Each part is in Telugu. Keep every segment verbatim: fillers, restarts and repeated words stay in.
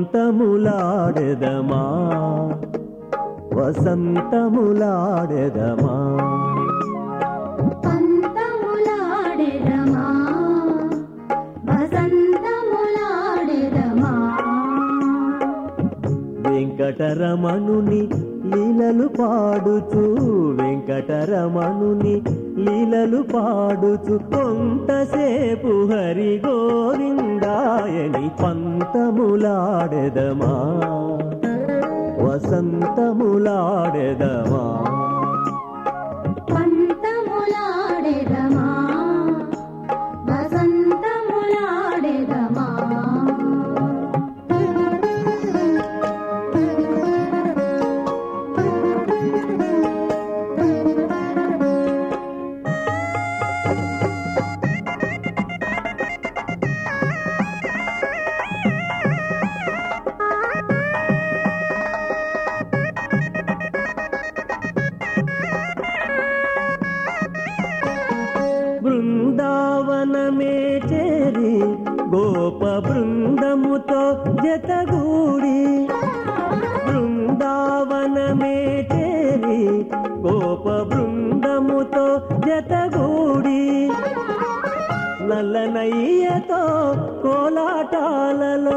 పంతములాడెదమా వసంతములాడెదమా పంతములాడెదమా వసంతములాడెదమా వెంకటరమణుని లీలలు పాడుచు వెంకటరమణుని లీలలు పాడుచు కొంతసేపు హరి గోవిందాయని పంతములాడెదమా వసంతములాడెదమా పంతములాడెదమా వసంతములాడెదమా బృందావనమే చేరి గోప బృందముతో జతగూడి బృందావనమే చేరి గోప బృందముతో జతగూడి నల్లనయ్యతో కోలాటాలలో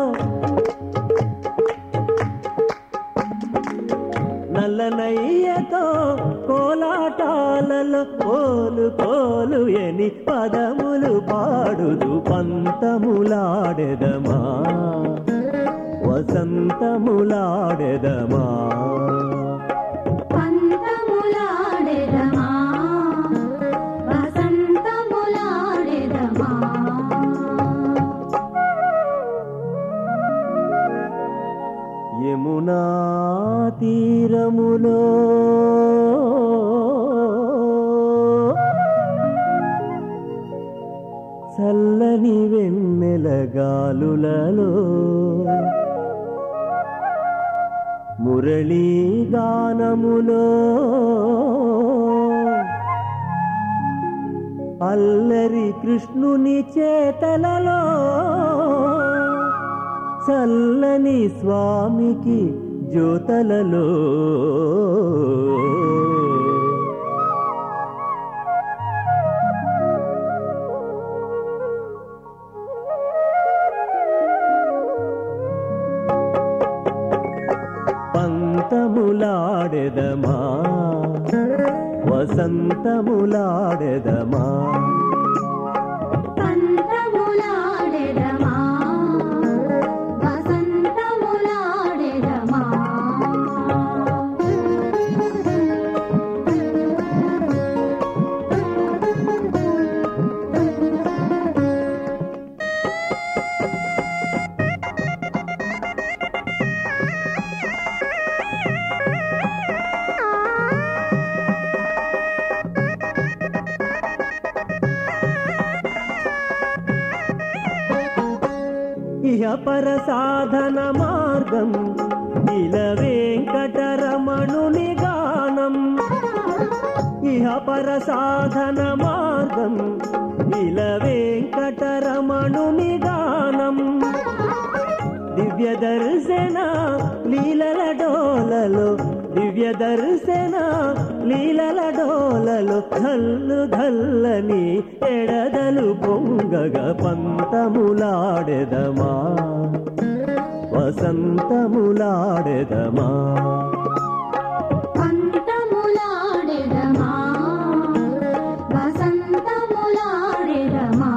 నల్లనయ్యతో కోలాటాలలో కోలు కోలు ఎని పదములు పాడుదు పంతములాడెదమా వసంతములాడెదమా పంతములాడెదమా వసంతములాడెదమా యమునా తీరములో చల్లని వెన్నెల గాలులలో మురళీ గానములో అల్లరి కృష్ణుని చేతలలో చల్లని స్వామికి జ్యోతలలో పంతములాడెదమా వసంతములాడెదమా పంతములాడెదమా వసంతములాడెదమా ఇహ పర సాధన మార్గం ఇల వెంకటరమణుని గానం ఇహ పర సాధన మార్గం ఇల వెంకటరమణుని గానం దివ్య దర్శన లీలల డోలలో దివ్య దర్శన లీలల డోలలో ధల్లు ధల్లని ఎడదలు పొంగగ పంతములాడెదమా వసంతములాడెదమా పంతములాడెదమా వసంతములాడెదమా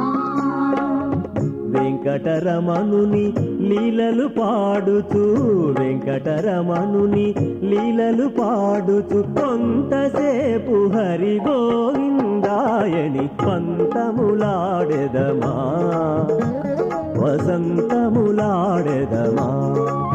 వెంకటరమణుని లీలలు పాడుచు వెంకటరమణుని లీలలు పాడుచు కొంతసేపు హరి గోవిందాయని పంతములాడెదమా వసంతములాడెదమా